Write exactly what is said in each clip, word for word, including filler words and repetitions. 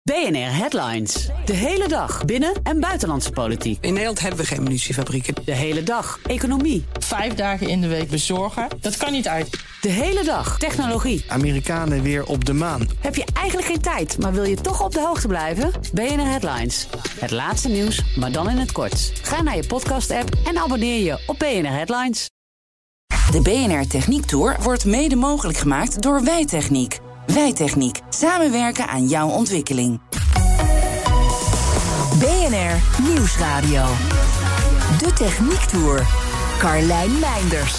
B N R Headlines. De hele dag binnen- en buitenlandse politiek. In Nederland hebben we geen munitiefabrieken. De hele dag economie. Vijf dagen in de week bezorgen, dat kan niet uit. De hele dag technologie. Amerikanen weer op de maan. Heb je eigenlijk geen tijd, maar wil je toch op de hoogte blijven? B N R Headlines. Het laatste nieuws, maar dan in het kort. Ga naar je podcast-app en abonneer je op B N R Headlines. De B N R Techniek Tour wordt mede mogelijk gemaakt door Wijtechniek. Wijtechniek. Samenwerken aan jouw ontwikkeling. B N R Nieuwsradio. De Techniek Tour. Carlijn Meinders.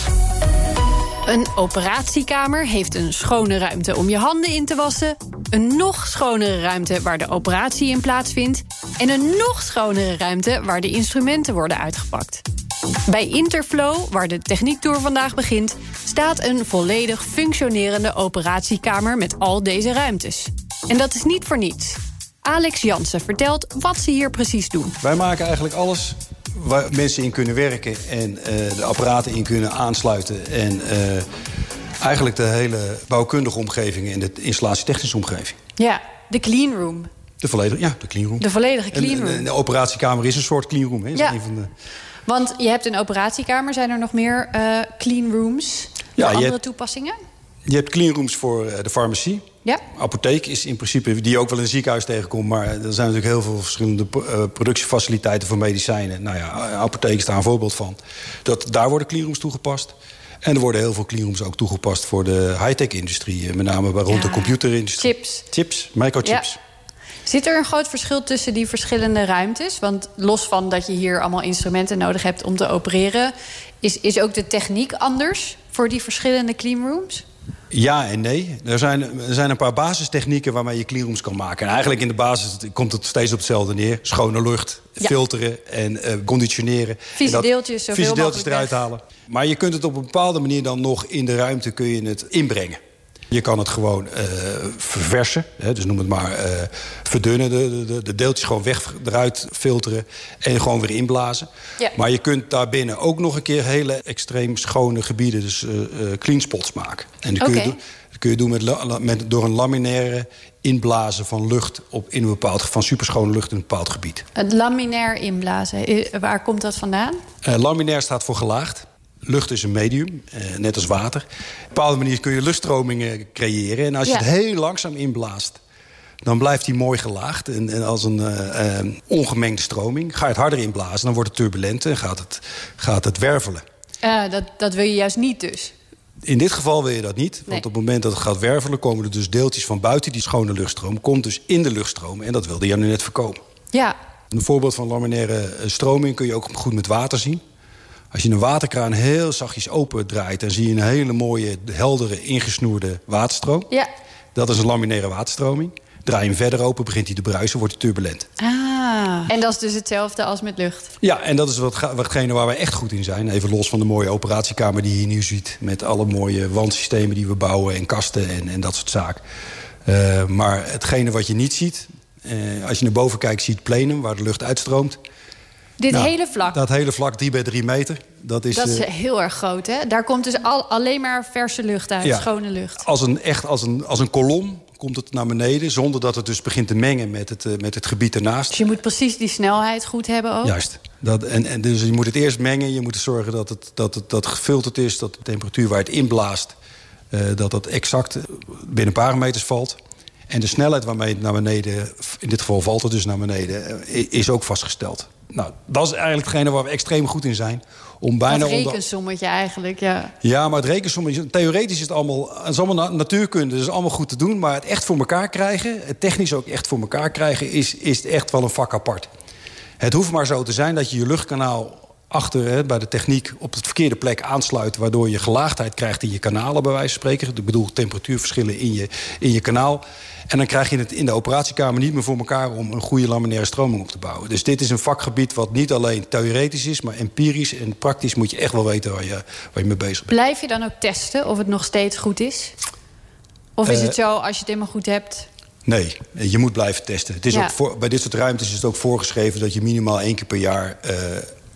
Een operatiekamer heeft een schone ruimte om je handen in te wassen, een nog schonere ruimte waar de operatie in plaatsvindt en een nog schonere ruimte waar de instrumenten worden uitgepakt. Bij Interflow, waar de Techniektour vandaag begint, staat een volledig functionerende operatiekamer met al deze ruimtes. En dat is niet voor niets. Alex Jansen vertelt wat ze hier precies doen. Wij maken eigenlijk alles waar mensen in kunnen werken en uh, de apparaten in kunnen aansluiten. En uh, eigenlijk de hele bouwkundige omgeving en de installatietechnische omgeving. Ja, de clean room. De volledige, ja, de clean room. De volledige clean room. En, en de operatiekamer is een soort clean room. Hè? Ja. Een van de... Want je hebt een operatiekamer. Zijn er nog meer uh, clean rooms? Ja, andere je hebt, toepassingen? Je hebt clean rooms voor uh, de farmacie. Ja. Apotheek is in principe, die je ook wel in een ziekenhuis tegenkomt. Maar er zijn natuurlijk heel veel verschillende uh, productiefaciliteiten voor medicijnen. Nou ja, apotheek is daar een voorbeeld van. Dat, daar worden cleanrooms toegepast. En er worden heel veel cleanrooms ook toegepast voor de high-tech-industrie. Met name rond ja. de computerindustrie. Chips. Chips, microchips. Ja. Zit er een groot verschil tussen die verschillende ruimtes? Want los van dat je hier allemaal instrumenten nodig hebt om te opereren, is, is ook de techniek anders voor die verschillende cleanrooms? Ja en nee. Er zijn, er zijn een paar basistechnieken waarmee je cleanrooms kan maken. En eigenlijk in de basis komt het steeds op hetzelfde neer. Schone lucht, ja. filteren en uh, conditioneren. Vieze en dat, deeltjes, zoveel vieze deeltjes eruit weg. halen. Maar je kunt het op een bepaalde manier dan nog in de ruimte kun je het inbrengen. Je kan het gewoon uh, verversen, hè, dus noem het maar uh, verdunnen. De, de, de deeltjes gewoon weg eruit filteren en gewoon weer inblazen. Ja. Maar je kunt daarbinnen ook nog een keer hele extreem schone gebieden, dus uh, uh, clean spots maken. En dat kun, okay. je, do- dat kun je doen met, met, door een laminaire inblazen van lucht op in een bepaald, van superschone lucht in een bepaald gebied. Het laminair inblazen, waar komt dat vandaan? Uh, laminair staat voor gelaagd. Lucht is een medium, eh, net als water. Op een bepaalde manier kun je luchtstromingen creëren. En als je ja. het heel langzaam inblaast, dan blijft die mooi gelaagd. En, en als een uh, uh, ongemengde stroming. Ga je het harder inblazen, dan wordt het turbulent en gaat het, gaat het wervelen. Uh, dat, dat wil je juist niet dus? In dit geval wil je dat niet. Nee. Want op het moment dat het gaat wervelen, komen er dus deeltjes van buiten die schone luchtstroom. Komt dus in de luchtstroom en dat wilde je nu net voorkomen. Ja. Een voorbeeld van laminaire stroming kun je ook goed met water zien. Als je een waterkraan heel zachtjes open draait, dan zie je een hele mooie, heldere, ingesnoerde waterstroom. Ja. Dat is een laminaire waterstroming. Draai je hem verder open, begint hij te bruisen, wordt hij turbulent. Ah, en dat is dus hetzelfde als met lucht? Ja, en dat is wat, watgene waar wij echt goed in zijn. Even los van de mooie operatiekamer die je hier nu ziet, met alle mooie wandsystemen die we bouwen en kasten en, en dat soort zaken. Uh, maar hetgene wat je niet ziet, uh, als je naar boven kijkt, zie je het plenum waar de lucht uitstroomt. Dit nou, hele vlak? Dat hele vlak, drie bij drie meter. Dat is, dat is uh, heel erg groot, hè? Daar komt dus al, alleen maar verse lucht uit, ja, schone lucht. Als een, echt als een, als een kolom komt het naar beneden, zonder dat het dus begint te mengen met het, uh, met het gebied ernaast. Dus je moet precies die snelheid goed hebben ook? Juist. Dat, en, en dus je moet het eerst mengen. Je moet zorgen dat het, dat het dat gefilterd is, dat de temperatuur waar het inblaast, uh, dat dat exact binnen parameters valt. En de snelheid waarmee het naar beneden, in dit geval valt het dus naar beneden, is ook vastgesteld. Nou, dat is eigenlijk hetgene waar we extreem goed in zijn. Om bijna het rekensommetje onder... eigenlijk, ja. Ja, maar het rekensommetje, theoretisch is het allemaal, het is allemaal natuurkunde, dus allemaal goed te doen. Maar het echt voor elkaar krijgen, het technisch ook echt voor elkaar krijgen, is, is echt wel een vak apart. Het hoeft maar zo te zijn dat je je luchtkanaal achter, hè, bij de techniek op het verkeerde plek aansluit, waardoor je gelaagdheid krijgt in je kanalen, bij wijze van spreken. Ik bedoel, temperatuurverschillen in je, in je kanaal. En dan krijg je het in de operatiekamer niet meer voor elkaar om een goede laminaire stroming op te bouwen. Dus dit is een vakgebied wat niet alleen theoretisch is, maar empirisch en praktisch moet je echt wel weten waar je, waar je mee bezig bent. Blijf je dan ook testen of het nog steeds goed is? Of is uh, het zo, als je het helemaal goed hebt? Nee, je moet blijven testen. Het is ja. ook voor, bij dit soort ruimtes is het ook voorgeschreven dat je minimaal één keer per jaar uh,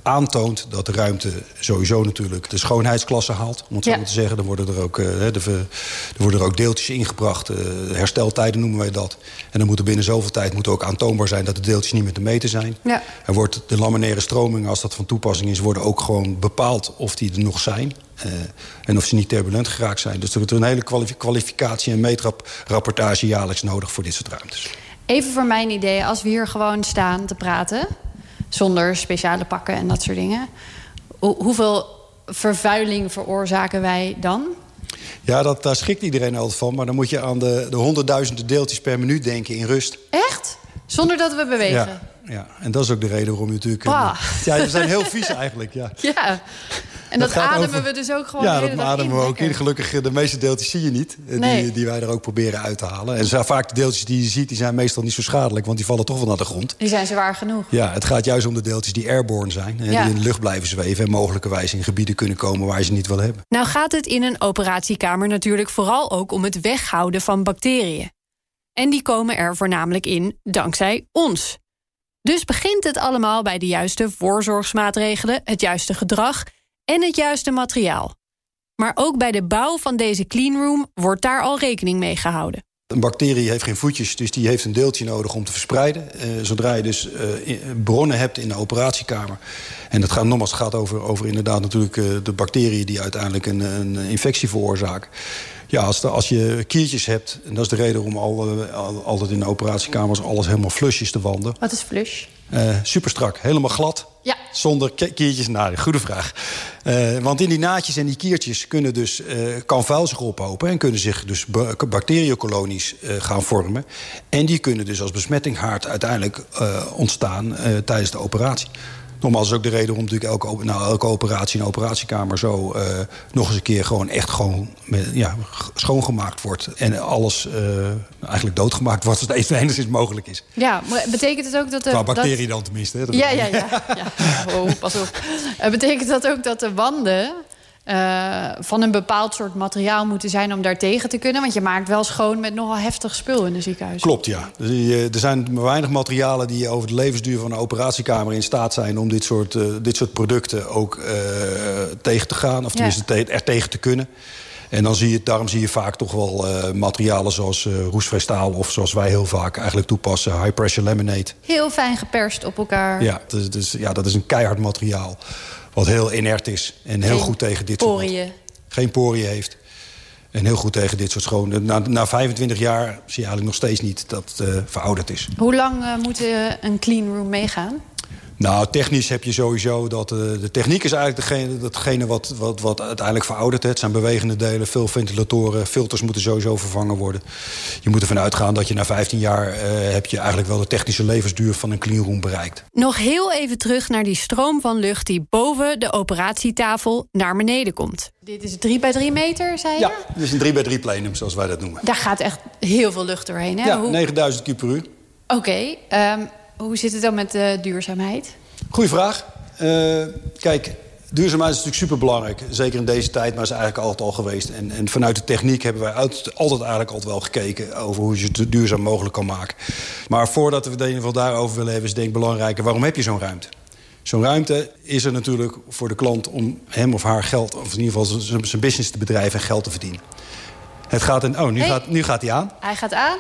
aantoont dat de ruimte sowieso natuurlijk de schoonheidsklasse haalt. Om het zo Ja. maar te zeggen. Dan worden er ook, uh, de, er worden er ook deeltjes ingebracht. Uh, hersteltijden noemen wij dat. En dan moet er binnen zoveel tijd moet ook aantoonbaar zijn dat de deeltjes niet meer te meten zijn. Ja. Er wordt de laminaire stromingen, als dat van toepassing is, worden ook gewoon bepaald of die er nog zijn. Uh, en of ze niet turbulent geraakt zijn. Dus er is een hele kwalif- kwalificatie en meetrapportage jaarlijks nodig voor dit soort ruimtes. Even voor mijn idee, als we hier gewoon staan te praten, zonder speciale pakken en dat soort dingen, Hoe, hoeveel vervuiling veroorzaken wij dan? Ja, dat, daar schikt iedereen altijd van. Maar dan moet je aan de, de honderdduizenden deeltjes per minuut denken in rust. Echt? Zonder dat we bewegen? Ja, ja. En dat is ook de reden waarom je natuurlijk... Bah. Ja, we zijn heel vies eigenlijk, ja. Ja. En dat, Dat gaat ademen over- we dus ook gewoon Ja, de dat hele dag ademen in. we ook in. Lekker. Gelukkig, de meeste deeltjes zie je niet. eh, Nee. Die, die wij er ook proberen uit te halen. En zo- vaak de deeltjes die je ziet, die zijn meestal niet zo schadelijk. Want die vallen toch wel naar de grond. Die zijn zwaar genoeg. Ja, het gaat juist om de deeltjes die airborne zijn. En Ja. die in de lucht blijven zweven. En mogelijkerwijs in gebieden kunnen komen waar je ze niet wil hebben. Nou gaat het in een operatiekamer natuurlijk vooral ook om het weghouden van bacteriën. En die komen er voornamelijk in dankzij ons. Dus begint het allemaal bij de juiste voorzorgsmaatregelen, het juiste gedrag en het juiste materiaal. Maar ook bij de bouw van deze cleanroom wordt daar al rekening mee gehouden. Een bacterie heeft geen voetjes, dus die heeft een deeltje nodig om te verspreiden. Uh, zodra je dus uh, in- bronnen hebt in de operatiekamer. En dat gaat nogmaals het gaat over, over inderdaad natuurlijk uh, de bacteriën die uiteindelijk een, een infectie veroorzaken. Ja, als, de, als je kiertjes hebt, en dat is de reden om al, uh, al, altijd in de operatiekamers alles helemaal flush is te wanden. Wat is flush? Uh, super strak, helemaal glad. Ja. Zonder ki- kiertjes. Nou, goede vraag. Uh, want in die naadjes en die kiertjes kunnen dus, uh, kan vuil zich ophopen en kunnen zich dus ba- bacteriënkolonies uh, gaan vormen. En die kunnen dus als besmettinghaard uiteindelijk uh, ontstaan uh, tijdens de operatie. Nogmaals is ook de reden waarom natuurlijk elke, op- nou, elke operatie in de operatiekamer zo uh, nog eens een keer gewoon echt gewoon met, ja, g- schoongemaakt wordt. En alles uh, eigenlijk doodgemaakt wordt als het enigszins mogelijk is. Ja, maar betekent het ook dat de... Qua dat- bacteriën dan tenminste. Hè? Dat Ja, ja, ja. ja. Oh, pas op. Uh, betekent dat ook dat de wanden uh, van een bepaald soort materiaal moeten zijn om daar tegen te kunnen? Want je maakt wel schoon met nogal heftig spul in de ziekenhuis. Klopt, ja. Dus, uh, er zijn maar weinig materialen die over de levensduur van een operatiekamer in staat zijn om dit soort, uh, dit soort producten ook uh, tegen te gaan. Of tenminste Ja. te, er tegen te kunnen. En dan zie je, daarom zie je vaak toch wel uh, materialen zoals uh, roestvrij staal of zoals wij heel vaak eigenlijk toepassen, high pressure laminate. Heel fijn geperst op elkaar. Ja, dus, dus, ja, dat is een keihard materiaal. Wat heel inert is en heel Geen goed tegen dit soort... poriën. Geen poriën heeft. En heel goed tegen dit soort schone... Na, na vijfentwintig jaar zie je eigenlijk nog steeds niet dat het uh, verouderd is. Hoe lang uh, moet uh, een cleanroom meegaan? Nou, technisch heb je sowieso dat... Uh, de techniek is eigenlijk degene, datgene wat, wat, wat uiteindelijk veroudert. Het zijn bewegende delen, veel ventilatoren, filters moeten sowieso vervangen worden. Je moet ervan uitgaan dat je na vijftien jaar... Uh, heb je eigenlijk wel de technische levensduur van een cleanroom bereikt. Nog heel even terug naar die stroom van lucht die boven de operatietafel naar beneden komt. Dit is drie bij drie meter, zei je? Ja, dus een drie bij drie plenum, zoals wij dat noemen. Daar gaat echt heel veel lucht doorheen, hè? Ja, Hoe... negenduizend kuub per uur. Oké, okay, um, hoe zit het dan met de duurzaamheid? Goeie vraag. Uh, kijk, duurzaamheid is natuurlijk superbelangrijk. Zeker in deze tijd, maar is eigenlijk altijd al geweest. En, en vanuit de techniek hebben wij uit, altijd eigenlijk altijd wel gekeken... over hoe je het duurzaam mogelijk kan maken. Maar voordat we het in ieder geval daarover willen hebben... is denk ik belangrijker, waarom heb je zo'n ruimte? Zo'n ruimte is er natuurlijk voor de klant om hem of haar geld... of in ieder geval zijn, zijn business te bedrijven en geld te verdienen. Het gaat in, oh, nu, hey. gaat, nu gaat hij aan. Hij gaat aan.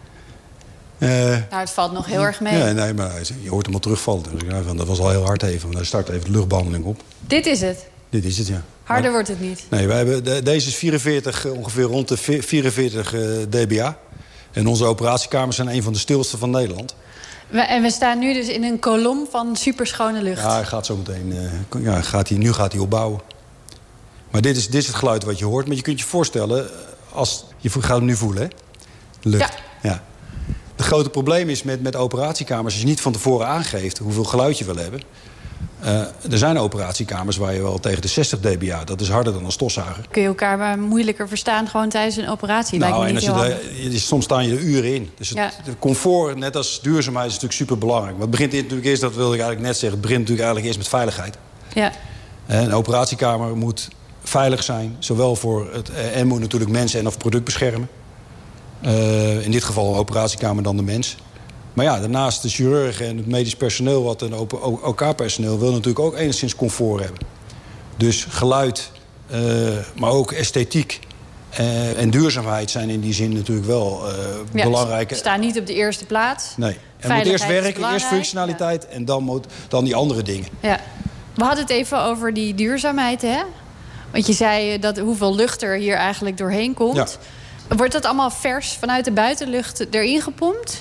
Uh, nou, het valt nog heel erg mee. Ja, nee, maar je hoort hem al terugvallen. Dus, ja, dat was al heel hard even. Want hij start even de luchtbehandeling op. Dit is het? Dit is het, ja. Harder maar, wordt het niet? Nee, wij hebben, de, deze is vierenveertig, ongeveer rond de vierenveertig uh, dBA. En onze operatiekamers zijn een van de stilste van Nederland. We, en we staan nu dus in een kolom van superschone lucht. Ja, hij gaat zo meteen... Uh, ja, gaat hij, nu gaat hij opbouwen. Maar dit is, dit is het geluid wat je hoort. Maar je kunt je voorstellen... Als, je gaat hem nu voelen, hè? Lucht. Ja. ja. Het grote probleem is met, met operatiekamers... als je niet van tevoren aangeeft hoeveel geluid je wil hebben... Uh, er zijn operatiekamers waar je wel tegen de zestig dBA... dat is harder dan een stofzuiger. Kun je elkaar maar moeilijker verstaan gewoon tijdens een operatie? Nou, lijkt me en niet als heel je de, soms staan je er uren in. Dus het, ja. het comfort, net als duurzaamheid, is natuurlijk superbelangrijk. Maar het begint natuurlijk eerst, dat wilde ik eigenlijk net zeggen... het begint natuurlijk eigenlijk eerst met veiligheid. Ja. Een operatiekamer moet veilig zijn. Zowel voor het... en moet natuurlijk mensen en of product beschermen. Uh, in dit geval een operatiekamer dan de mens. Maar ja, daarnaast de chirurgen en het medisch personeel... wat een O K-personeel wil natuurlijk ook enigszins comfort hebben. Dus geluid, uh, maar ook esthetiek uh, en duurzaamheid... zijn in die zin natuurlijk wel uh, ja, belangrijke... Ze staan niet op de eerste plaats. Nee. En moet eerst werken, eerst functionaliteit... Ja. en dan, moet, dan die andere dingen. Ja. We hadden het even over die duurzaamheid, hè? Want je zei dat hoeveel lucht er hier eigenlijk doorheen komt. Ja. Wordt dat allemaal vers vanuit de buitenlucht erin gepompt?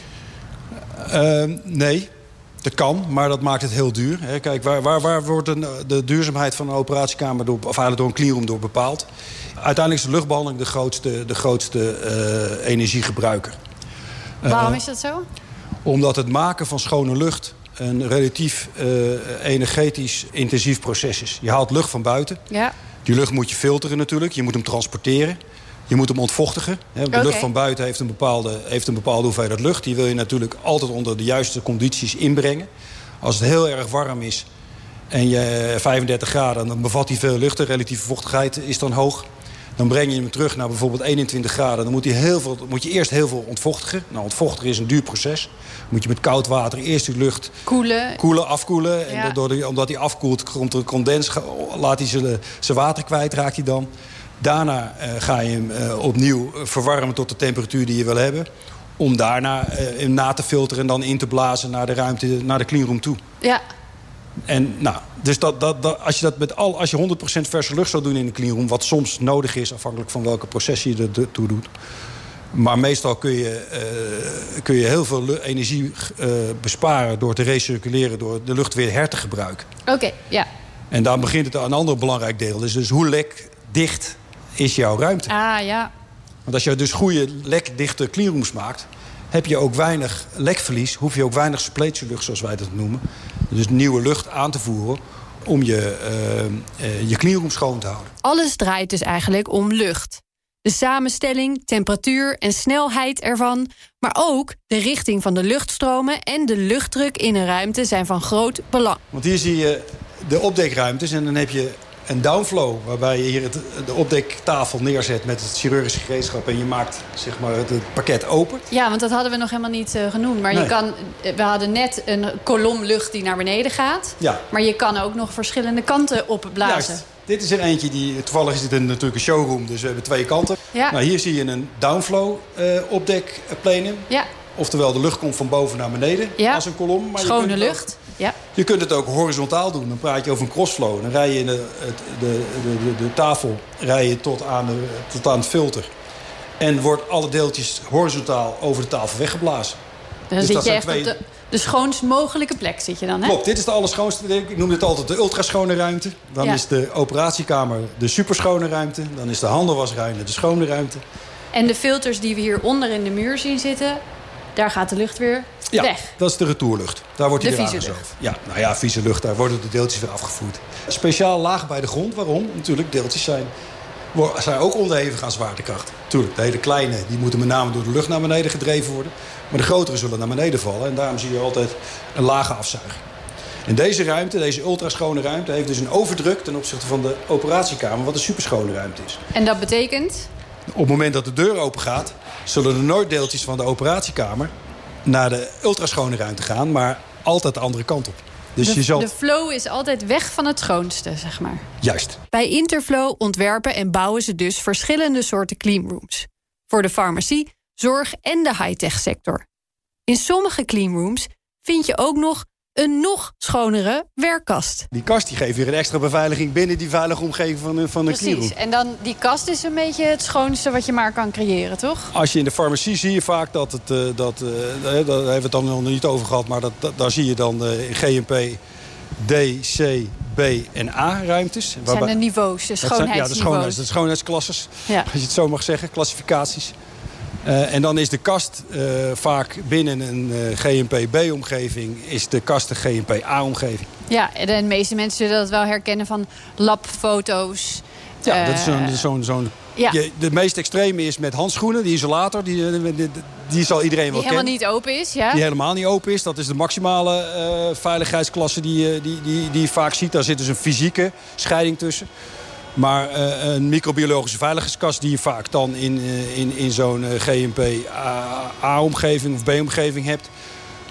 Uh, nee, dat kan, maar dat maakt het heel duur. Hè. Kijk, waar, waar, waar wordt een, de duurzaamheid van een operatiekamer... Door, of eigenlijk door een cleanroom door bepaald? Uiteindelijk is de luchtbehandeling de grootste, de grootste uh, energiegebruiker. Waarom uh, is dat zo? Omdat het maken van schone lucht... een relatief uh, energetisch intensief proces is. Je haalt lucht van buiten. Ja. Die lucht moet je filteren natuurlijk. Je moet hem transporteren. Je moet hem ontvochtigen. De okay. lucht van buiten heeft een, bepaalde, heeft een bepaalde hoeveelheid lucht. Die wil je natuurlijk altijd onder de juiste condities inbrengen. Als het heel erg warm is en je vijfendertig graden... dan bevat hij veel lucht. De relatieve vochtigheid is dan hoog. Dan breng je hem terug naar bijvoorbeeld eenentwintig graden. Dan moet, hij heel veel, moet je eerst heel veel ontvochtigen. Nou, ontvochtigen is een duur proces. Dan moet je met koud water eerst die lucht koelen, koelen afkoelen. En ja. door de, omdat hij afkoelt, komt er condens, laat hij zijn, zijn water kwijt, raakt hij dan. Daarna uh, ga je hem uh, opnieuw verwarmen tot de temperatuur die je wil hebben. Om daarna uh, hem na te filteren en dan in te blazen naar de ruimte, naar de cleanroom toe. Ja. En nou, dus dat, dat, dat, als je dat met al, als je honderd procent verse lucht zou doen in de cleanroom, wat soms nodig is, afhankelijk van welke proces je er toe doet. Maar meestal kun je, uh, kun je heel veel energie uh, besparen door te recirculeren, door de lucht weer her te gebruiken. Oké, okay, ja. En daar begint het een ander belangrijk deel. Dus, dus hoe lekdicht is jouw ruimte? Ah, ja. Want als je dus goede lekdichte cleanrooms maakt, heb je ook weinig lekverlies, hoef je ook weinig suppletielucht, zoals wij dat noemen. Dus nieuwe lucht aan te voeren om je, uh, uh, je cleanroom schoon te houden. Alles draait dus eigenlijk om lucht. De samenstelling, temperatuur en snelheid ervan, maar ook de richting van de luchtstromen en de luchtdruk in een ruimte zijn van groot belang. Want hier zie je de opdekruimtes en dan heb je een downflow, waarbij je hier het, de opdektafel neerzet met het chirurgische gereedschap en je maakt zeg maar, het, het pakket open. Ja, want dat hadden we nog helemaal niet uh, genoemd. Maar nee. je kan, we hadden net een kolom lucht die naar beneden gaat. Ja. Maar je kan ook nog verschillende kanten opblazen. Juist. Dit is er eentje, die, toevallig is dit een, natuurlijk een showroom, dus we hebben twee kanten. Ja. Nou, hier zie je een downflow uh, opdekplenum. Ja. Oftewel, de lucht komt van boven naar beneden ja. als een kolom. Maar schone je kunt lucht. Ook, ja. Je kunt het ook horizontaal doen. Dan praat je over een crossflow. Dan rij je in de, de, de, de, de tafel rij je tot, aan de, tot aan het filter. En wordt alle deeltjes horizontaal over de tafel weggeblazen. Dan dus zit je echt twee... op de, de schoonst mogelijke plek. Zit je dan, hè? Klopt, dit is de allerschoonste. Ik noem dit altijd de ultraschone ruimte. Dan ja. is de operatiekamer de superschone ruimte. Dan is de handenwasruimte de schone ruimte. En de filters die we hieronder in de muur zien zitten, daar gaat de lucht weer ja, weg. Dat is de retourlucht. Daar wordt die de weer vieze aangezogen. Ja, nou ja, vieze lucht, daar worden de deeltjes weer afgevoerd. Speciaal laag bij de grond. Waarom? Natuurlijk, deeltjes zijn, zijn ook onderhevig aan zwaartekracht. Tuurlijk, de hele kleine die moeten met name door de lucht naar beneden gedreven worden. Maar de grotere zullen naar beneden vallen. En daarom zie je altijd een lage afzuiging. En deze ruimte, deze ultraschone ruimte, heeft dus een overdruk ten opzichte van de operatiekamer, wat een superschone ruimte is. En dat betekent? Op het moment dat de deur open gaat, zullen er nooit deeltjes van de operatiekamer naar de ultraschone ruimte gaan, maar altijd de andere kant op. Dus de, je zal... de flow is altijd weg van het schoonste, zeg maar. Juist. Bij Interflow ontwerpen en bouwen ze dus verschillende soorten cleanrooms. Voor de farmacie, zorg en de high-tech sector. In sommige cleanrooms vind je ook nog een nog schonere werkkast. Die kast die geeft weer een extra beveiliging binnen die veilige omgeving van een, van een cleanroom. Precies, en dan die kast is een beetje het schoonste wat je maar kan creëren, toch? Als je in de farmacie zie je vaak dat het, uh, dat, uh, daar hebben we het dan nog niet over gehad, maar dat, dat, daar zie je dan uh, in G M P D, C, B en A ruimtes. Dat zijn de niveaus, de schoonheidsniveaus. Zijn, ja, de, schoonheids, de schoonheidsklasses, ja. Als je het zo mag zeggen, klassificaties. Uh, en dan is de kast uh, vaak binnen een uh, G M P B-omgeving... is de kast een G M P A-omgeving. Ja, en de meeste mensen zullen dat wel herkennen van labfoto's. Ja, uh, dat is zo'n... zo'n, zo'n ja. je, de meest extreme is met handschoenen, die isolator. Die, die, die, die zal iedereen die wel kennen. Die helemaal kennen. niet open is, ja? Die helemaal niet open is. Dat is de maximale uh, veiligheidsklasse die, die, die, die je vaak ziet. Daar zit dus een fysieke scheiding tussen. Maar uh, een microbiologische veiligheidskast die je vaak dan in, uh, in, in zo'n uh, G M P A-omgeving of B-omgeving hebt.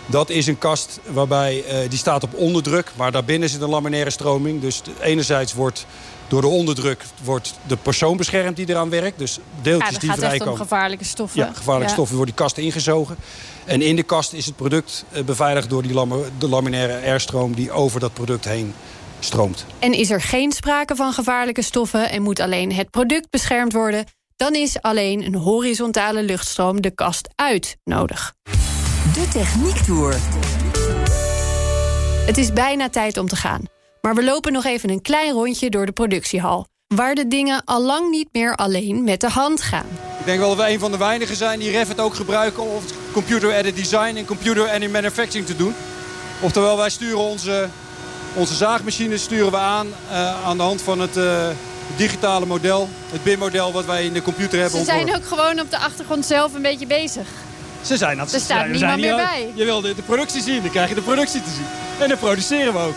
Dat is een kast waarbij uh, die staat op onderdruk. Maar daarbinnen zit een laminaire stroming. Dus enerzijds wordt door de onderdruk wordt de persoon beschermd die eraan werkt. Dus deeltjes ja, die vrijkomen. Het gaat echt om gevaarlijke stoffen. Ja, gevaarlijke ja. stoffen worden die kast ingezogen. En in de kast is het product uh, beveiligd door die lam- de laminaire airstroom die over dat product heen stroomt. En is er geen sprake van gevaarlijke stoffen en moet alleen het product beschermd worden, dan is alleen een horizontale luchtstroom de kast uit nodig. De Techniek Tour. Het is bijna tijd om te gaan. Maar we lopen nog even een klein rondje door de productiehal, waar de dingen al lang niet meer alleen met de hand gaan. Ik denk wel dat we een van de weinigen zijn die Revit ook gebruiken om computer-aided design en computer-aided manufacturing te doen. Oftewel, wij sturen onze, onze zaagmachines sturen we aan uh, aan de hand van het uh, digitale model, het B I M-model wat wij in de computer hebben. Ze zijn ook gewoon op de achtergrond zelf een beetje bezig. Ze zijn dat. Er staat we niemand zijn meer ook. bij. Je wil de, de productie zien, dan krijg je de productie te zien. En dan produceren we ook.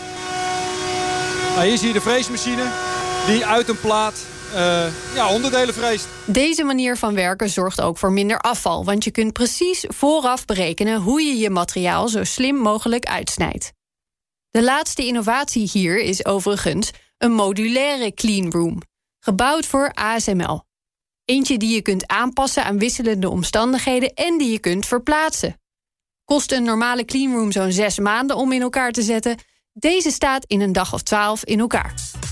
Nou, hier zie je de freesmachine die uit een plaat uh, ja, onderdelen freest. Deze manier van werken zorgt ook voor minder afval, want je kunt precies vooraf berekenen hoe je je materiaal zo slim mogelijk uitsnijdt. De laatste innovatie hier is overigens een modulaire cleanroom, gebouwd voor A S M L. Eentje die je kunt aanpassen aan wisselende omstandigheden en die je kunt verplaatsen. Kost een normale cleanroom zo'n zes maanden om in elkaar te zetten. Deze staat in een dag of twaalf in elkaar.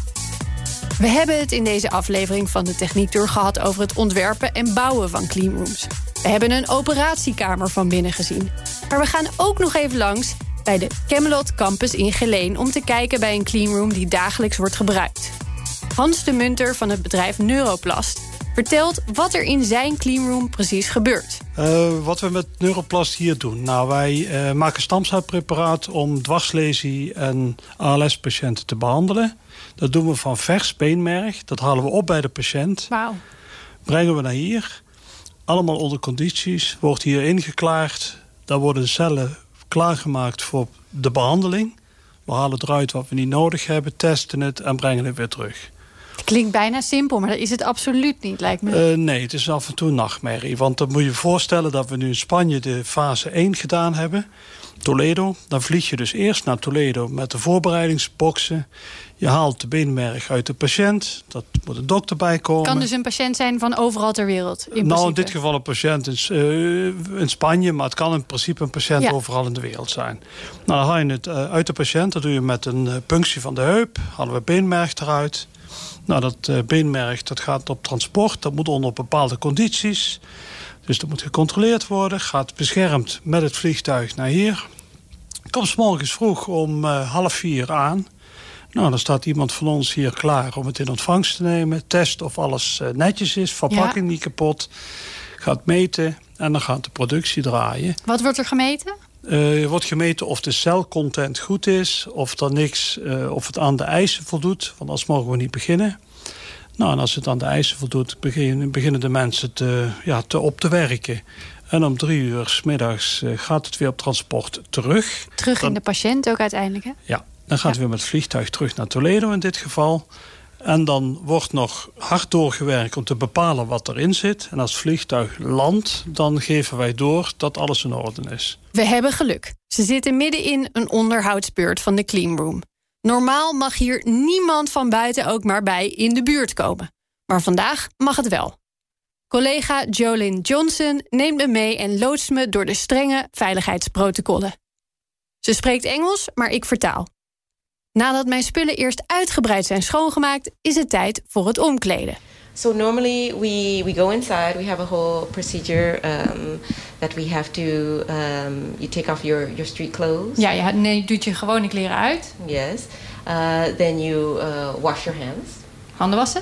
We hebben het in deze aflevering van de Techniek Tour gehad over het ontwerpen en bouwen van cleanrooms. We hebben een operatiekamer van binnen gezien. Maar we gaan ook nog even langs bij de Camelot Campus in Geleen om te kijken bij een cleanroom die dagelijks wordt gebruikt. Hans de Munter van het bedrijf Neuroplast vertelt wat er in zijn cleanroom precies gebeurt. Uh, wat we met Neuroplast hier doen. Nou, wij uh, maken stamcelpreparaat om dwarslesie en A L S-patiënten te behandelen. Dat doen we van vers beenmerg. Dat halen we op bij de patiënt. Wauw. Brengen we naar hier. Allemaal onder condities. Wordt hier ingeklaard. Dan worden de cellen klaargemaakt voor de behandeling. We halen eruit wat we niet nodig hebben, testen het en brengen het weer terug. Het klinkt bijna simpel, maar dat is het absoluut niet, lijkt me. Uh, nee, het is af en toe een nachtmerrie. Want dan moet je je voorstellen dat we nu in Spanje de fase één gedaan hebben. Toledo. Dan vlieg je dus eerst naar Toledo met de voorbereidingsboxen. Je haalt de beenmerg uit de patiënt. Dat moet een dokter bij komen. Kan dus een patiënt zijn van overal ter wereld? In nou, principe. in dit geval een patiënt in, uh, in Spanje. Maar het kan in principe een patiënt ja. overal in de wereld zijn. Nou, dan haal je het uh, uit de patiënt. Dat doe je met een uh, punctie van de heup. Halen we beenmerg eruit. Nou, dat uh, beenmerg dat gaat op transport. Dat moet onder bepaalde condities. Dus dat moet gecontroleerd worden. Gaat beschermd met het vliegtuig naar hier. Komt 's morgens vroeg om uh, half vier aan. Nou, dan staat iemand van ons hier klaar om het in ontvangst te nemen. Test of alles uh, netjes is. Verpakking ja. niet kapot. Gaat meten en dan gaat de productie draaien. Wat wordt er gemeten? Uh, er wordt gemeten of de celcontent goed is. Of, er niks, uh, of het aan de eisen voldoet. Want anders mogen we niet beginnen. Nou, en als het aan de eisen voldoet, beginnen, beginnen de mensen te, ja, te op te werken. En om drie uur 's middags uh, gaat het weer op transport terug. Terug dan, in de patiënt ook uiteindelijk, hè? Ja, dan gaat ja. het weer met het vliegtuig terug naar Toledo in dit geval. En dan wordt nog hard doorgewerkt om te bepalen wat erin zit. En als het vliegtuig landt, dan geven wij door dat alles in orde is. We hebben geluk. Ze zitten midden in een onderhoudsbeurt van de cleanroom. Normaal mag hier niemand van buiten ook maar bij in de buurt komen. Maar vandaag mag het wel. Collega Jolyn Johnson neemt me mee en loodst me door de strenge veiligheidsprotocollen. Ze spreekt Engels, maar ik vertaal. Nadat mijn spullen eerst uitgebreid zijn schoongemaakt, is het tijd voor het omkleden. So normally we, we go inside. We have a whole procedure um, that we have to. Um, you take off your, your street clothes. Ja, ja, nee, je doet je gewone kleren uit. Yes. Uh, then you uh, wash your hands. Handen wassen.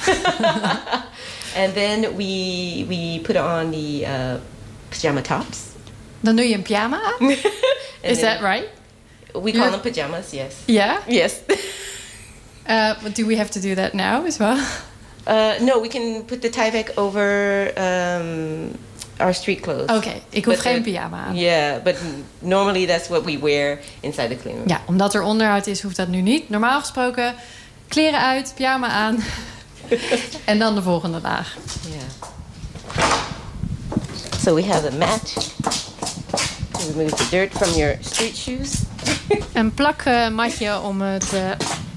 And then we we put on the uh, pyjama tops. Dan doe je een pyjama aan. Is that right? We call them pajamas. Yes. Yeah. Yes. uh, but do we have to do that now as well? Uh, no, we can put the Tyvek over um, our street clothes. Oké, okay, ik hoef but geen the, pyjama aan. Yeah, but normally that's what we wear inside the cleanroom. Ja, omdat er onderhoud is, hoeft dat nu niet. Normaal gesproken, kleren uit, pyjama aan. En dan de volgende laag. Yeah. So we have a mat to remove the dirt from your street shoes. Een plakmatje om het uh,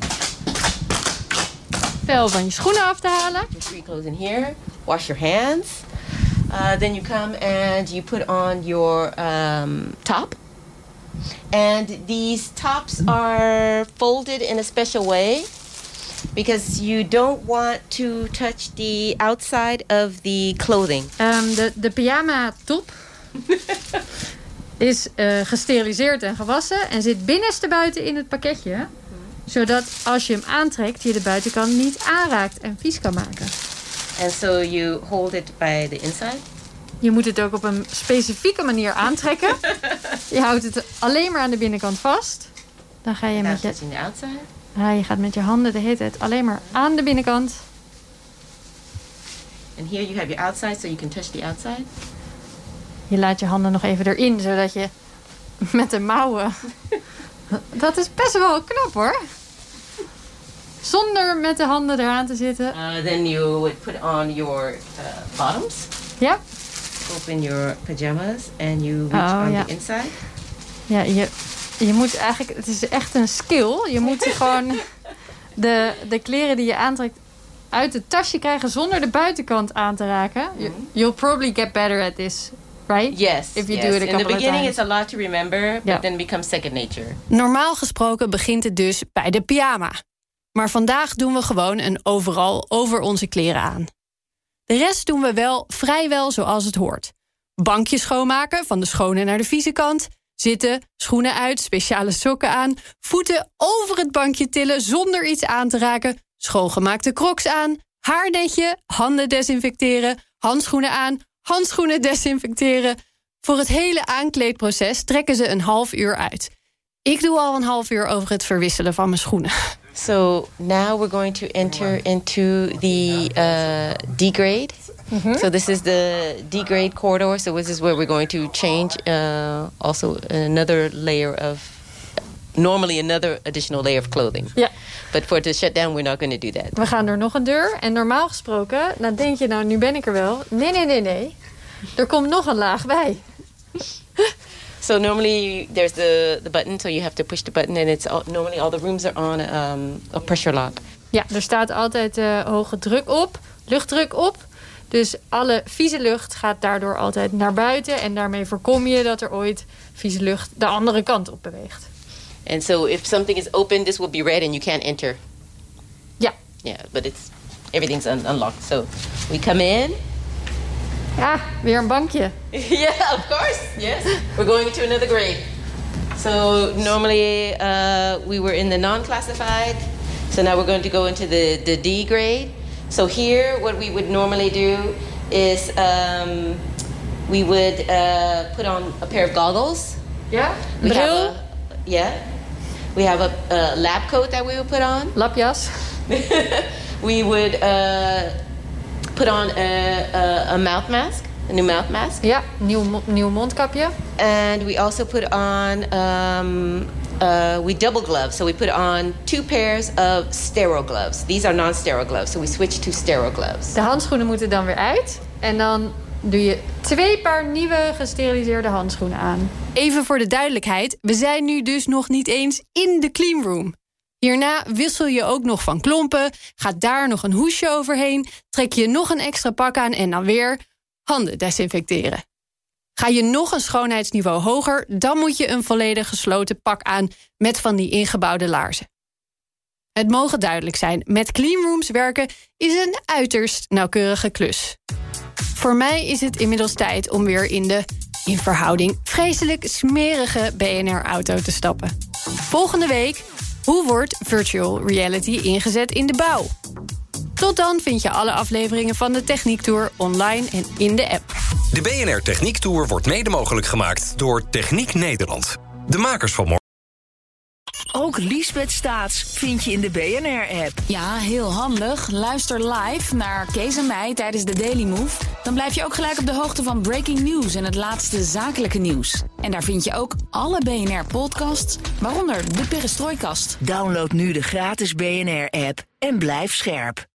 vel van je schoenen af te halen. Your street clothes in here. Wash your hands. Uh, then you come and you put on your um, top. And these tops are folded in a special way because you don't want to touch the outside of the clothing. Um, de, de pyjama top is uh, gesteriliseerd en gewassen en zit binnenstebuiten in het pakketje. Hmm. Zodat als je hem aantrekt, je de buitenkant niet aanraakt en vies kan maken. And so you hold it by the inside. Je moet het ook op een specifieke manier aantrekken. Je houdt het alleen maar aan de binnenkant vast. Dan ga je met je... Ja, je gaat met je handen de hele tijd alleen maar aan de binnenkant. And here you have your outside, so you can touch the outside. Je laat je handen nog even erin, zodat je met de mouwen... Dat is best wel knap, hoor. Zonder met de handen eraan te zitten. Uh, then you would put on your uh, bottoms. Ja. Open your pajamas and you reach oh, on ja. the inside. Ja, je, je moet eigenlijk... Het is echt een skill. Je moet gewoon de, de kleren die je aantrekt uit het tasje krijgen zonder de buitenkant aan te raken. Mm-hmm. You'll probably get better at this, right? Yes. If you yes. do it a In couple the beginning of it's a lot to remember, but yeah. then it becomes second nature. Normaal gesproken begint het dus bij de pyjama. Maar vandaag doen we gewoon een overal over onze kleren aan. De rest doen we wel vrijwel zoals het hoort. Bankjes schoonmaken, van de schone naar de vieze kant. Zitten, schoenen uit, speciale sokken aan. Voeten over het bankje tillen zonder iets aan te raken. Schoongemaakte crocs aan. Haarnetje, handen desinfecteren. Handschoenen aan, handschoenen desinfecteren. Voor het hele aankleedproces trekken ze een half uur uit. Ik doe al een half uur over het verwisselen van mijn schoenen. So now we're going to enter into the uh, D-grade. Mm-hmm. So this is the D-grade corridor. So this is where we're going to change uh, also another layer of, normally another additional layer of clothing. Ja. But for the shutdown, we're not going to do that. We gaan door nog een deur. En normaal gesproken, dan denk je nou, nu ben ik er wel. Nee, nee, nee, nee. Er komt nog een laag bij. So normally there's the, the button, so you have to push the button. And it's all, normally all the rooms are on um, a pressure lock. Ja, er staat altijd uh, hoge druk op, luchtdruk op. Dus alle vieze lucht gaat daardoor altijd naar buiten. En daarmee voorkom je dat er ooit vieze lucht de andere kant op beweegt. And so if something is open, this will be red and you can't enter. Ja. Yeah, but it's everything's un- unlocked. So we come in. Ja, weer een bankje. Yeah, of course. Yes. We're going to another grade. So normally uh, we were in the non-classified. So now we're going to go into the, the D grade. So here what we would normally do is um, we would uh, put on a pair of goggles. Yeah? We Bril? have a, yeah. We have a, a lab coat that we would put on. Labjas. We would uh, put on a, a, a mouth mask, a new mouth mask. Ja, nieuw, nieuw mondkapje. And we also put on, um, uh, we double gloves. So we put on two pairs of sterile gloves. These are non-sterile gloves, so we switch to sterile gloves. De handschoenen moeten dan weer uit. En dan doe je twee paar nieuwe gesteriliseerde handschoenen aan. Even voor de duidelijkheid, we zijn nu dus nog niet eens in de cleanroom. Hierna wissel je ook nog van klompen, gaat daar nog een hoesje overheen, trek je nog een extra pak aan en dan weer handen desinfecteren. Ga je nog een schoonheidsniveau hoger, dan moet je een volledig gesloten pak aan met van die ingebouwde laarzen. Het mogen duidelijk zijn, met cleanrooms werken is een uiterst nauwkeurige klus. Voor mij is het inmiddels tijd om weer in de, in verhouding, vreselijk smerige B N R-auto te stappen. Volgende week, hoe wordt virtual reality ingezet in de bouw? Tot dan vind je alle afleveringen van de Techniek Tour online en in de app. De B N R Techniek Tour wordt mede mogelijk gemaakt door Techniek Nederland. De makers van morgen. Ook Liesbeth Staats vind je in de B N R-app. Ja, heel handig. Luister live naar Kees en mij tijdens de Daily Move. Dan blijf je ook gelijk op de hoogte van breaking news en het laatste zakelijke nieuws. En daar vind je ook alle B N R-podcasts, waaronder de Perestrooikast. Download nu de gratis B N R-app en blijf scherp.